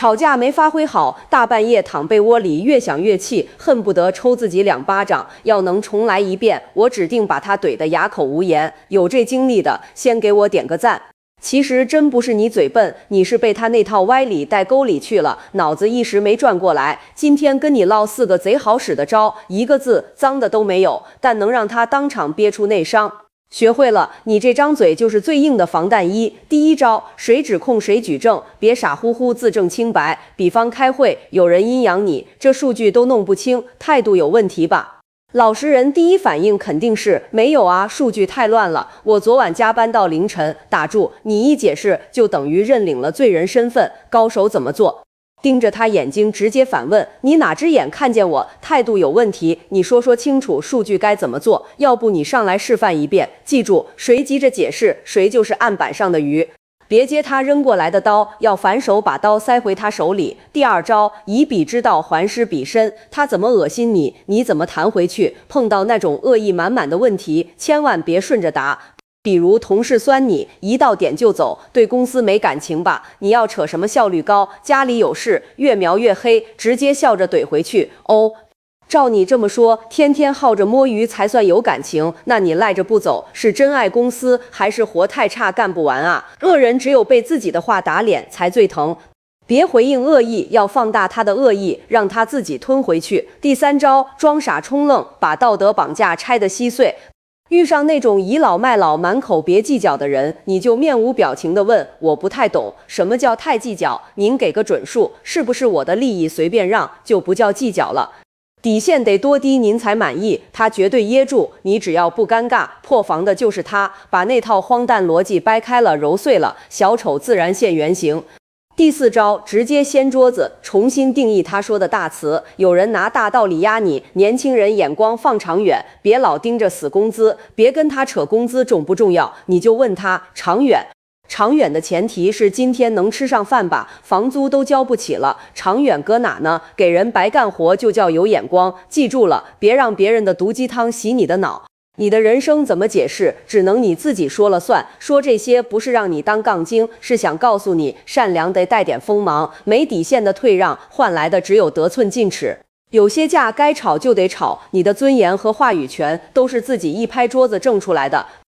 吵架没发挥好，大半夜躺被窝里越想越气，恨不得抽自己2巴掌。要能重来一遍，我指定把他怼得哑口无言。有这经历的，先给我点个赞。其实真不是你嘴笨，你是被他那套歪理带沟里去了，脑子一时没转过来。今天跟你唠4个贼好使的招，一个字脏的都没有，但能让他当场憋出内伤。学会了，你这张嘴就是最硬的防弹衣。第一招，谁指控谁举证，别傻乎乎自证清白。比方开会，有人阴阳你，这数据都弄不清，态度有问题吧？老实人第一反应肯定是没有啊，数据太乱了，我昨晚加班到凌晨。打住，你一解释就等于认领了罪人身份，高手怎么做？盯着他眼睛直接反问，你哪只眼看见我？态度有问题，你说清楚数据该怎么做，要不你上来示范一遍。记住，谁急着解释，谁就是案板上的鱼。别接他扔过来的刀，要反手把刀塞回他手里。第二招，以彼之道还施彼身，他怎么恶心你，你怎么弹回去。碰到那种恶意满满的问题，千万别顺着答。比如同事酸你，一到点就走，对公司没感情吧？你要扯什么效率高，家里有事，越描越黑，直接笑着怼回去。哦，照你这么说，天天耗着摸鱼才算有感情，那你赖着不走，是真爱公司，还是活太差干不完啊？恶人只有被自己的话打脸才最疼。别回应恶意，要放大他的恶意，让他自己吞回去。第三招，装傻充愣，把道德绑架拆得稀碎。遇上那种倚老卖老、满口别计较的人，你就面无表情地问：我不太懂，什么叫太计较？您给个准数，是不是我的利益随便让就不叫计较了？底线得多低您才满意？他绝对噎住，你只要不尴尬，破防的就是他。把那套荒诞逻辑掰开了揉碎了，小丑自然现原形。第4招，直接掀桌子，重新定义他说的大词。有人拿大道理压你，年轻人眼光放长远，别老盯着死工资，别跟他扯工资重不重要，你就问他长远。长远的前提是今天能吃上饭吧，房租都交不起了，长远搁哪呢？给人白干活就叫有眼光，记住了，别让别人的毒鸡汤洗你的脑。你的人生怎么解释，只能你自己说了算。说这些不是让你当杠精，是想告诉你，善良得带点锋芒，没底线的退让，换来的只有得寸进尺。有些架该吵就得吵，你的尊严和话语权都是自己一拍桌子挣出来的。